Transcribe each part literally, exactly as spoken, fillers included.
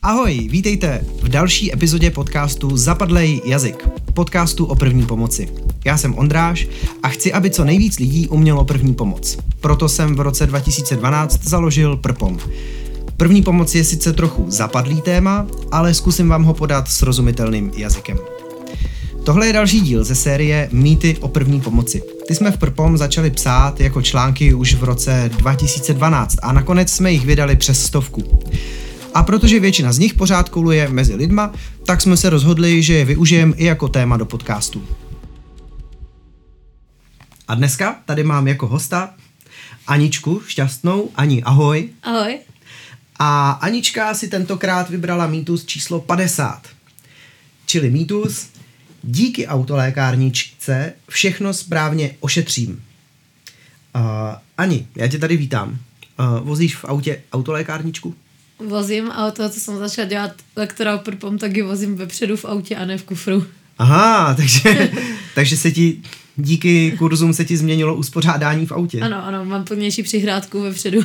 Ahoj, vítejte v další epizodě podcastu Zapadlej jazyk, podcastu o první pomoci. Já jsem Ondráš a chci, aby co nejvíc lidí umělo první pomoc. Proto jsem v roce dva tisíce dvanáct založil Prpom. První pomoc je sice trochu zapadlý téma, ale zkusím vám ho podat srozumitelným jazykem. Tohle je další díl ze série Mýty o první pomoci. Ty jsme v Prpom začali psát jako články už v roce dva tisíce dvanáct a nakonec jsme jich vydali přes stovku. A protože většina z nich pořád koluje mezi lidma, tak jsme se rozhodli, že je využijeme i jako téma do podcastu. A dneska tady mám jako hosta Aničku Šťastnou. Ani, ahoj. Ahoj. A Anička si tentokrát vybrala mýtus číslo padesát. Čili mýtus: díky autolékárničce všechno správně ošetřím. Uh, Ani, já tě tady vítám. Uh, vozíš v autě autolékárničku? Vozím, ale toho, co jsem začala dělat lektora o Prpom, tak ji vozím vepředu v autě a ne v kufru. Aha, takže, takže se ti díky kurzům se ti změnilo uspořádání v autě. Ano, ano, mám plnější přihrádku vepředu.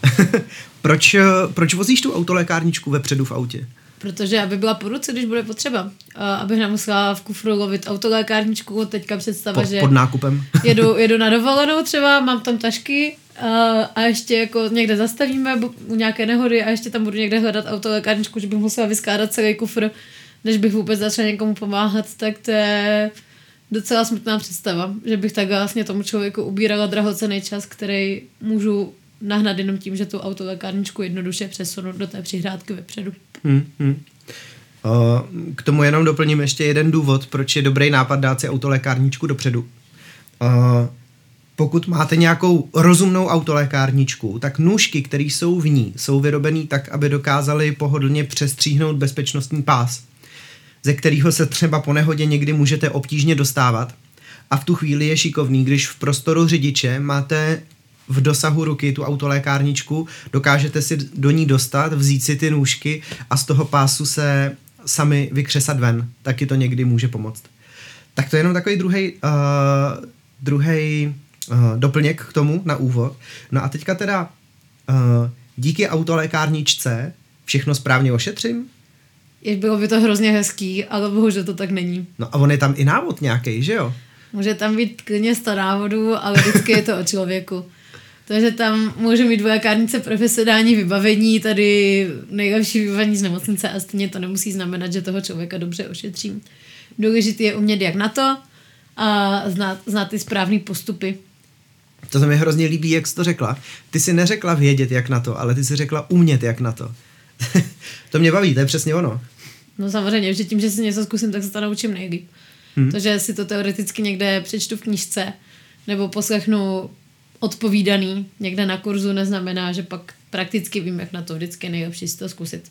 proč, proč vozíš tu autolékárničku vepředu v autě? Protože aby byla po ruce, když bude potřeba. Abych nemusela v kufru lovit autolékárničku, teďka představa, pod, že pod nákupem. jedu, jedu na dovolenou třeba, mám tam tašky a, a ještě jako někde zastavíme u nějaké nehody a ještě tam budu někde hledat autolékárničku, že bych musela vyskládat celý kufr, než bych vůbec začala někomu pomáhat, tak to je docela smutná představa, že bych tak vlastně tomu člověku ubírala drahocenný čas, který můžu nahnat jenom tím, že tu autolékárničku jednoduše přesunu do té přihrádky vepředu. Hmm, hmm. Uh, k tomu jenom doplním ještě jeden důvod, proč je dobrý nápad dát si autolékárničku dopředu. Uh, pokud máte nějakou rozumnou autolékárničku, tak nůžky, které jsou v ní, jsou vyrobený tak, aby dokázaly pohodlně přestříhnout bezpečnostní pás, ze kterého se třeba po nehodě někdy můžete obtížně dostávat. A v tu chvíli je šikovný, když v prostoru řidiče máte v dosahu ruky tu autolékárničku, dokážete si do ní dostat, vzít si ty nůžky a z toho pásu se sami vykřesat ven. Taky to někdy může pomoct. Tak to je jenom takový druhej, uh, druhej uh, doplněk k tomu na úvod. No a teďka teda uh, díky autolékárničce všechno správně ošetřím? Je, bylo by to hrozně hezký, ale bohužel to tak není. No a on je tam i návod nějaký, že jo? Může tam být klidně sto návodů, ale vždycky je to o člověku. Takže tam může mít v lékárnice profesionální vybavení, tady nejlepší vybavení z nemocnice a stejně to nemusí znamenat, že toho člověka dobře ošetřím. Důležité je umět jak na to a znát, znát ty správný postupy. To se mi hrozně líbí, jak jsi to řekla. Ty si neřekla vědět jak na to, ale ty si řekla umět jak na to. To mě baví, to je přesně ono. No samozřejmě, že tím, že si něco zkusím, tak se to naučím nejlíp. Hmm. To, že si to teoreticky někde přečtu v knížce nebo poslechnu odpovídaný někde na kurzu, neznamená, že pak prakticky vím, jak na to. Vždycky je nejlepší si to zkusit.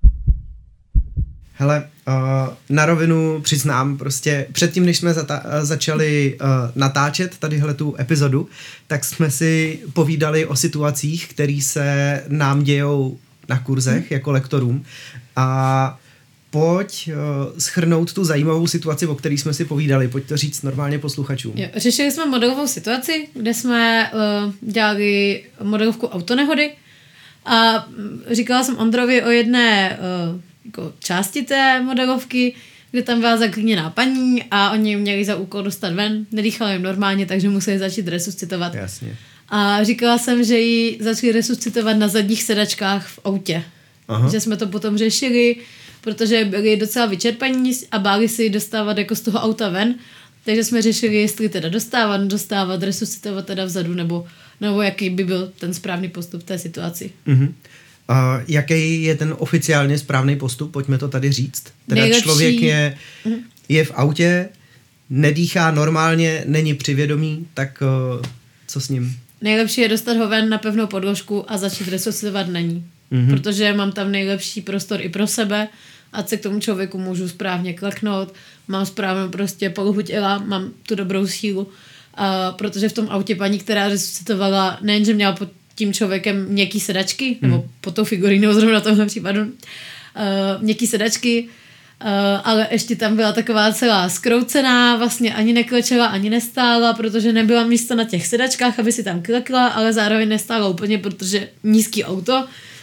Hele, uh, na rovinu přiznám, prostě předtím, než jsme zata- začali uh, natáčet tadyhle tu epizodu, tak jsme si povídali o situacích, které se nám dějou na kurzech hmm. jako lektorům a pojď uh, shrnout tu zajímavou situaci, o které jsme si povídali. Pojď to říct normálně posluchačům. Jo, řešili jsme modelovou situaci, kde jsme uh, dělali modelovku autonehody a říkala jsem Ondrovi o jedné uh, jako části té modelovky, kde tam byla zaklíněná paní a oni měli za úkol dostat ven, nedýchali jim normálně, takže museli začít resuscitovat. Jasně. A říkala jsem, že ji začali resuscitovat na zadních sedačkách v autě. Aha. Že jsme to potom řešili, protože byli docela vyčerpaní a báli si dostávat jako z toho auta ven, takže jsme řešili, jestli teda dostávat, dostávat, resuscitovat teda vzadu, nebo, nebo jaký by byl ten správný postup v té situaci. Uh-huh. Uh, jaký je ten oficiálně správný postup? Pojďme to tady říct. Teda nejlepší... člověk je, uh-huh. je v autě, nedýchá normálně, není při vědomí, tak uh, co s ním? Nejlepší je dostat ho ven na pevnou podložku a začít resuscitovat na ní. Mm-hmm. Protože mám tam nejlepší prostor i pro sebe, ať se k tomu člověku můžu správně kleknout, mám správnou prostě polohu těla, mám tu dobrou sílu, a protože v tom autě paní, která resuscitovala, nejenže měla pod tím člověkem měkký sedačky, mm. nebo pod tou figurínou zrovna tomhle případu, uh, měkký sedačky, uh, ale ještě tam byla taková celá zkroucená, vlastně ani neklečela, ani nestála, protože nebyla místo na těch sedačkách, aby si tam klekla, ale zároveň nestála úplně, protože nízký auto,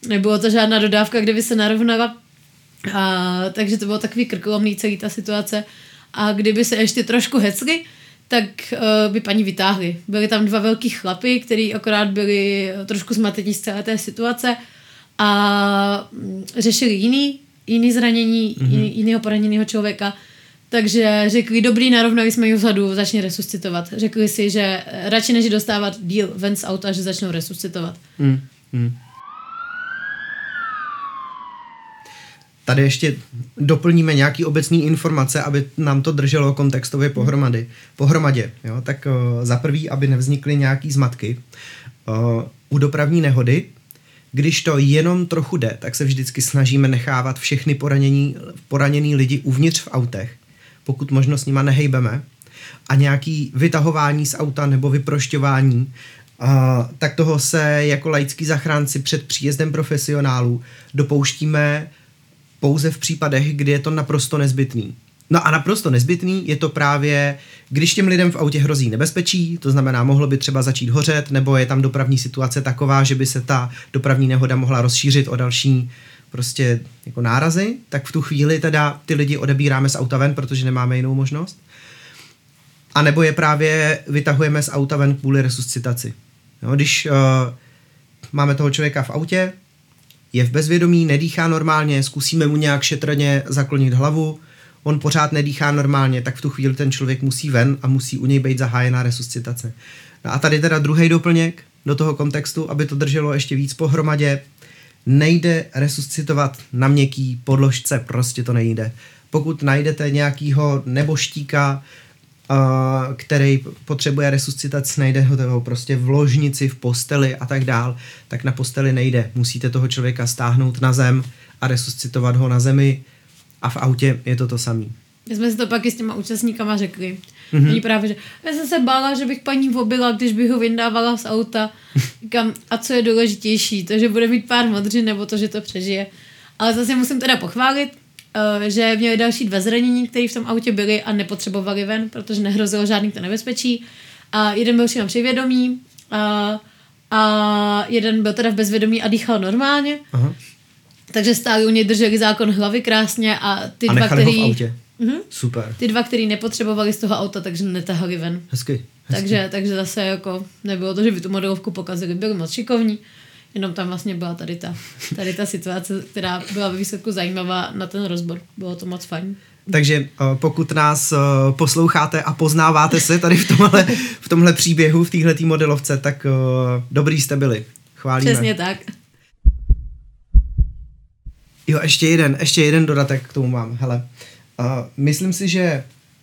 nebylo to žádná dodávka, kde by se narovnala. A, takže to bylo takový krkolomný celý ta situace. A kdyby se ještě trošku hecli, tak uh, by paní vytáhli. Byli tam dva velký chlapy, kteří akorát byli trošku zmatení z celé té situace a řešili jiný, jiný zranění, mm-hmm. jiný, jinýho poraněného člověka. Takže řekli, dobrý, narovnali jsme ji vzadu, začne resuscitovat. Řekli si, že radši než dostávat díl ven z auta, že začnou resuscitovat. Mm, mm. Tady ještě doplníme nějaký obecný informace, aby nám to drželo kontextově pohromady, pohromadě. Jo? Tak uh, za prvý, aby nevznikly nějaký zmatky. Uh, u dopravní nehody, když to jenom trochu jde, tak se vždycky snažíme nechávat všechny poranění, poraněný lidi uvnitř v autech, pokud možno s nima nehejbeme. A nějaký vytahování z auta nebo vyprošťování, uh, tak toho se jako laický zachránci před příjezdem profesionálů dopouštíme pouze v případech, kdy je to naprosto nezbytný. No a naprosto nezbytný je to právě, když těm lidem v autě hrozí nebezpečí, to znamená, mohlo by třeba začít hořet, nebo je tam dopravní situace taková, že by se ta dopravní nehoda mohla rozšířit o další prostě jako nárazy, tak v tu chvíli teda ty lidi odebíráme z auta ven, protože nemáme jinou možnost. A nebo je právě vytahujeme z auta ven kvůli resuscitaci. Jo, když uh, máme toho člověka v autě, je v bezvědomí, nedýchá normálně, zkusíme mu nějak šetrně zaklonit hlavu, on pořád nedýchá normálně, tak v tu chvíli ten člověk musí ven a musí u něj být zahájená resuscitace. No a tady teda druhý doplněk do toho kontextu, aby to drželo ještě víc pohromadě. Nejde resuscitovat na měkký podložce, prostě to nejde. Pokud najdete nějakýho neboštíka, Uh, který potřebuje resuscitaci, najde ho toho prostě v ložnici, v posteli a tak dál, tak na posteli nejde. Musíte toho člověka stáhnout na zem a resuscitovat ho na zemi a v autě je to to samý. My jsme si to pak i s těma účastníkama řekli. Mm-hmm. Oni právě, že já jsem se bála, že bych paní vobila, když bych ho vyndávala z auta. Říkám, a co je důležitější? To, že bude mít pár modřin, nebo to, že to přežije. Ale zase musím teda pochválit, že měli další dva zranění, které v tom autě byly a nepotřebovali ven, protože nehrozilo žádný to nebezpečí. A jeden byl přímo při vědomí a, a jeden byl teda v bezvědomí a dýchal normálně. Aha. Takže stáli u něj, drželi zákon hlavy krásně a ty a dva, který... ho v autě. Uh-huh. Super. Ty dva, který nepotřebovali z toho auta, takže netahali ven. Hezky. Hezky. Takže, takže zase jako nebylo to, že by tu modelovku pokazili, byli moc šikovní. Jenom tam vlastně byla tady ta, tady ta situace, která byla ve výsledku zajímavá na ten rozbor. Bylo to moc fajn. Takže pokud nás posloucháte a poznáváte se tady v tomhle, v tomhle příběhu, v téhletý modelovce, tak dobrý jste byli. Chválíme. Přesně tak. Jo, ještě jeden, ještě jeden dodatek k tomu mám. Hele, uh, myslím si, že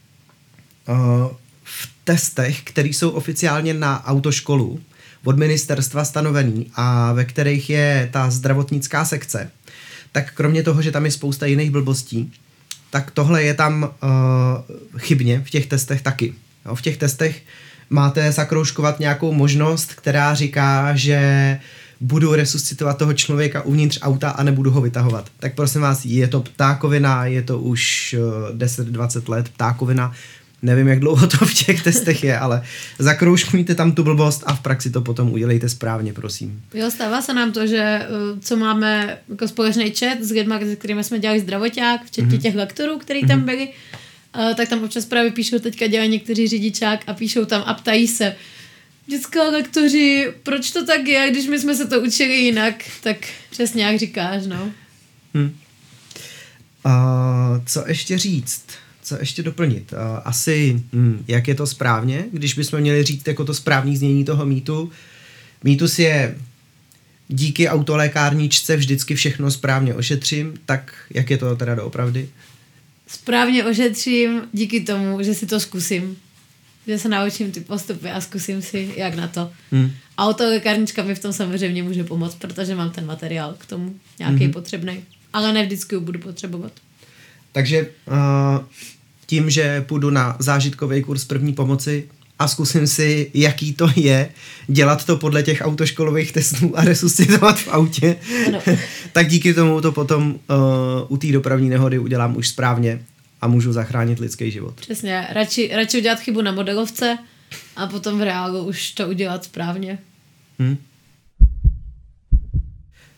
uh, v testech, které jsou oficiálně na autoškolu, od ministerstva stanovený a ve kterých je ta zdravotnická sekce, tak kromě toho, že tam je spousta jiných blbostí, tak tohle je tam uh, chybně v těch testech taky. Jo, v těch testech máte zakroužkovat nějakou možnost, která říká, že budu resuscitovat toho člověka uvnitř auta a nebudu ho vytahovat. Tak prosím vás, je to ptákovina, je to už uh, deset dvacet let ptákovina. Nevím, jak dlouho to v těch testech je, ale zakroužkujte tam tu blbost a v praxi to potom udělejte správně, prosím. Jo, stává se nám to, že co máme jako společný chat s lidmi, s kterými jsme dělali zdravotňák, včetně mm-hmm. těch lektorů, který mm-hmm. tam byli, tak tam občas právě píšou, teďka dělají někteří řidičák a píšou tam a ptají se, vždycky lektoři, proč to tak je, když my jsme se to učili jinak, tak přesně jak říkáš, no. Hmm. Uh, co ještě říct? Co ještě doplnit? Uh, asi, hm, jak je to správně, když bychom měli říct jako to správný znění toho mýtu. Mýtus je díky autolékárničce vždycky všechno správně ošetřím, tak jak je to teda doopravdy? Správně ošetřím díky tomu, že si to zkusím. Že se naučím ty postupy a zkusím si, jak na to. Hmm. Autolékárnička mi v tom samozřejmě může pomoct, protože mám ten materiál k tomu nějaký hmm. potřebný. Ale ne vždycky ho budu potřebovat. Takže uh, tím, že půjdu na zážitkový kurz první pomoci a zkusím si, jaký to je, dělat to podle těch autoškolových testů a resuscitovat v autě, tak díky tomu to potom uh, u té dopravní nehody udělám už správně a můžu zachránit lidský život. Přesně, radši, radši udělat chybu na modelovce a potom v reálu už to udělat správně. Hmm.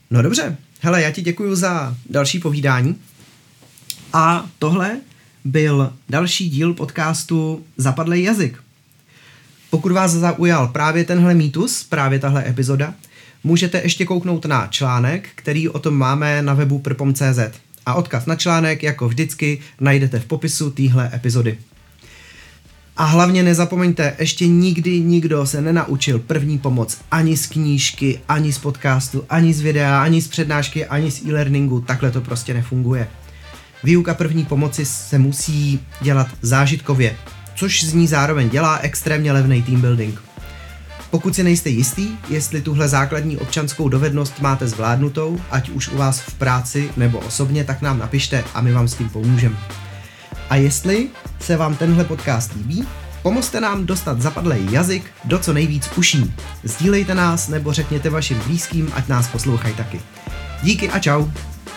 No dobře, hele, já ti děkuju za další povídání. A tohle byl další díl podcastu Zapadlej jazyk. Pokud vás zaujal právě tenhle mýtus, právě tahle epizoda, můžete ještě kouknout na článek, který o tom máme na webu prpom tečka cé zet. A odkaz na článek, jako vždycky, najdete v popisu téhle epizody. A hlavně nezapomeňte, ještě nikdy nikdo se nenaučil první pomoc ani z knížky, ani z podcastu, ani z videa, ani z přednášky, ani z e-learningu. Takhle to prostě nefunguje. Výuka první pomoci se musí dělat zážitkově, což z ní zároveň dělá extrémně levný team building. Pokud si nejste jistý, jestli tuhle základní občanskou dovednost máte zvládnutou, ať už u vás v práci nebo osobně, tak nám napište a my vám s tím pomůžeme. A jestli se vám tenhle podcast líbí, pomozte nám dostat zapadlej jazyk do co nejvíc uší. Sdílejte nás nebo řekněte vašim blízkým, ať nás poslouchají taky. Díky a čau!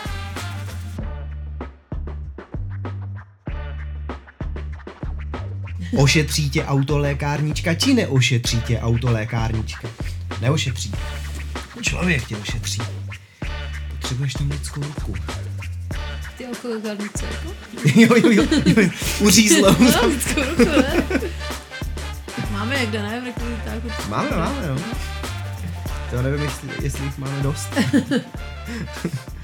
Ošetří tě autolékárnička, či neošetří tě autolékárnička? Neošetří. Člověk tě ošetří. Potřebuješ tam lidskou ruku. Ty autolékárnice, jako? jo, jo, jo, jo, uřízlo. No, lidskou ruku, ne? Máme někde, ne? V rekvizitáku. Máme, máme, jo. To nevím, jestli, jestli jich máme dost.